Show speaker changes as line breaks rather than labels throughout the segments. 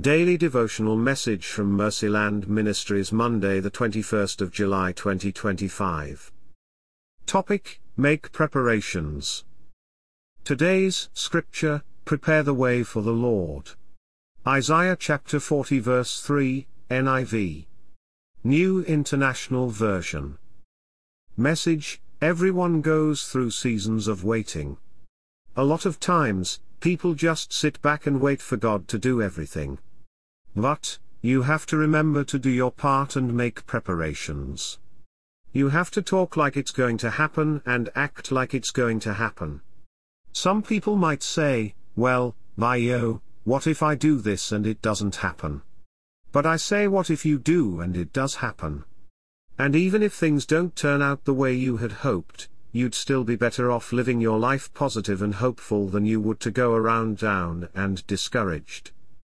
Daily devotional message from Mercyland Ministries, Monday the 21st of July 2025. Topic: Make preparations. Today's scripture: Prepare the way for the Lord. Isaiah chapter 40 verse 3, NIV. New International Version. Message: Everyone goes through seasons of waiting. A lot of times, people just sit back and wait for God to do everything. But, you have to remember to do your part and make preparations. You have to talk like it's going to happen and act like it's going to happen. Some people might say, well, what if I do this and it doesn't happen? But I say, what if you do and it does happen? And even if things don't turn out the way you had hoped, you'd still be better off living your life positive and hopeful than you would to go around down and discouraged.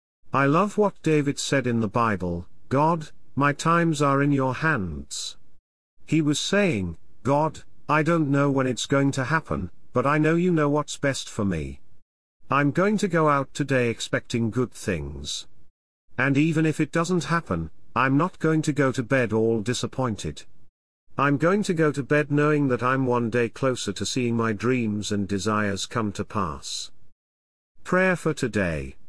I love what David said in the Bible: God, my times are in your hands. He was saying, God, I don't know when it's going to happen, but I know you know what's best for me. I'm going to go out today expecting good things. And even if it doesn't happen, I'm not going to go to bed all disappointed. I'm going to go to bed knowing that I'm one day closer to seeing my dreams and desires come to pass. Prayer for today.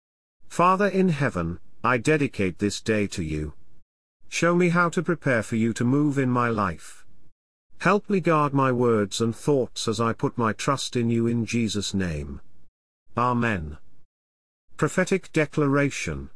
Father in heaven, I dedicate this day to you. Show me how to prepare for you to move in my life. Help me guard my words and thoughts as I put my trust in you, in Jesus' name. Amen. Prophetic Declaration.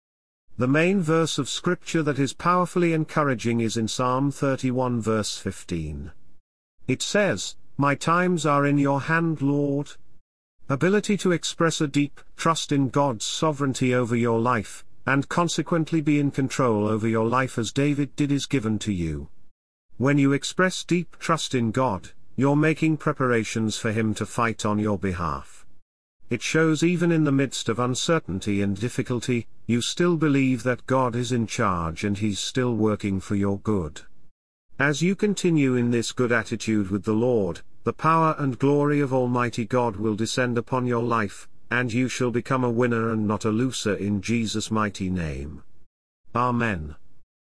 The main verse of scripture that is powerfully encouraging is in Psalm 31 verse 15. It says, "My times are in your hand, Lord." Ability to express a deep trust in God's sovereignty over your life, and consequently be in control over your life as David did, is given to you. When you express deep trust in God, you're making preparations for Him to fight on your behalf. It shows even in the midst of uncertainty and difficulty, you still believe that God is in charge and He's still working for your good. As you continue in this good attitude with the Lord, the power and glory of Almighty God will descend upon your life, and you shall become a winner and not a loser, in Jesus' mighty name. Amen.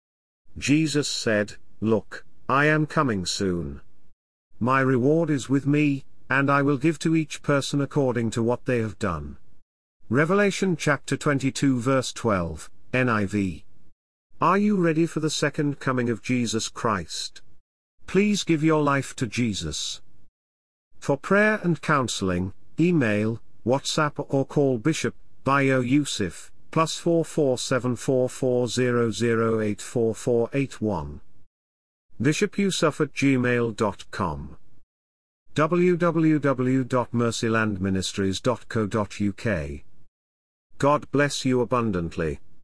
Jesus said, "Look, I am coming soon. My reward is with me, and I will give to each person according to what they have done." Revelation chapter 22 verse 12, NIV. Are you ready for the second coming of Jesus Christ? Please give your life to Jesus. For prayer and counseling, email, WhatsApp or call Bishop Bayo Yusuf, +44 744008 4481. bishopyusuf@gmail.com. www.mercylandministries.co.uk. God bless you abundantly.